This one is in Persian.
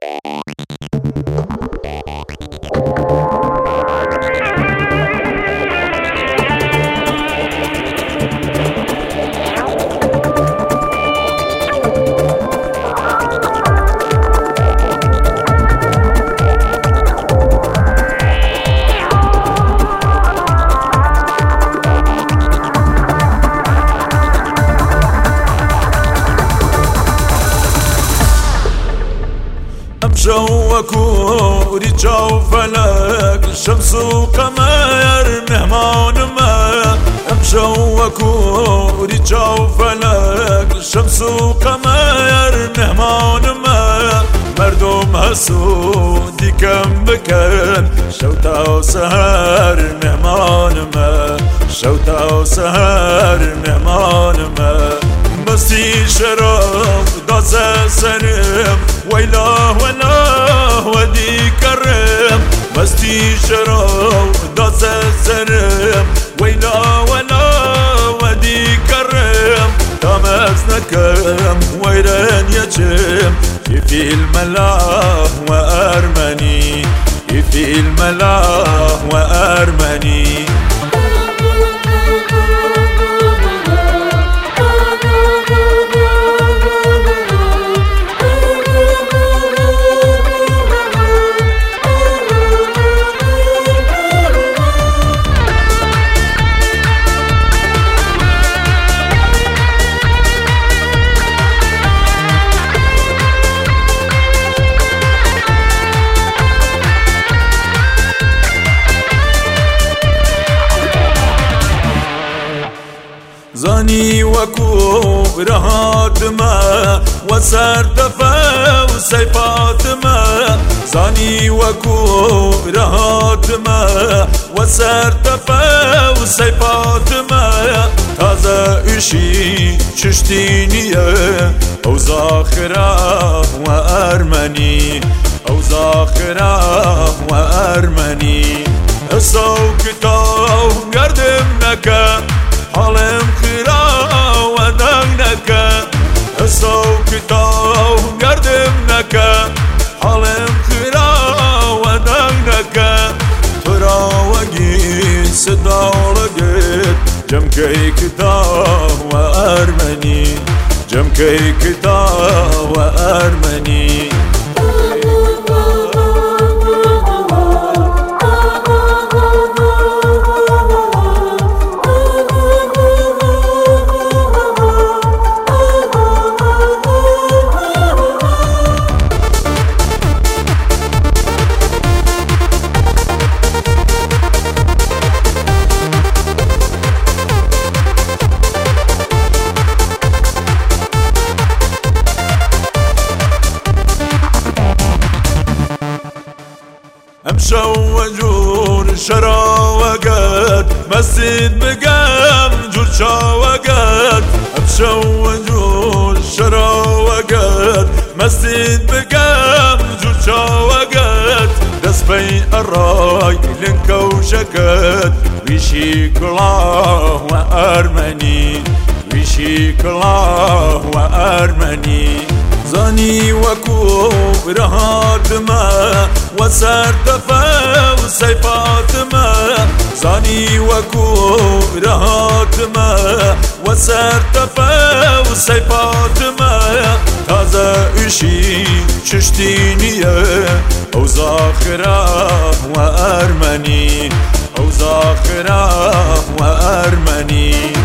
شوك ورجع وفلك الشمس وقمر مهمان ما مشوك ورجع وفلك الشمس وقمر مهمان ما مردم هسودي كم بكن شوتا وسهر مهمان ما شوتا وسهر مهمان ما مستی شراب داز سرم ویلا ولا ودی کرم مستی شراب داز سرم ویلا ولا ودی کرم تامز نکم ویرن یچم في الملاح وأرمني في الملاح وأرمني زاني وكو رهات ما وسر دفا وسيفات ما زاني وكو رهات ما وسر دفا وسيفات ما تازه اشي چشتينيه او زاخره وارمني او زاخره وارمني الصوكتاو قردم نكا حالم خيرا ودنك الصوكتاو قردم نكا حالم خيرا ودنك ترى وجي صدارقت جم كيكتا وأرمني جم كيكتا وأرمني مشوجون شراوقات مسجد بقام جور شاوقات مشوجون شراوقات مسجد بقام جور شاوقات دس بي الراي لنكو شكات ويشيك الله وأرمني ويشيك الله وأرمني زاني وكو رهات ما وسر دفا وسيفات ما زاني وكو رهات ما وسر دفا وسيفات ما تازه اشي چشتينيه او زاخره وأرمني او زاخره وأرمني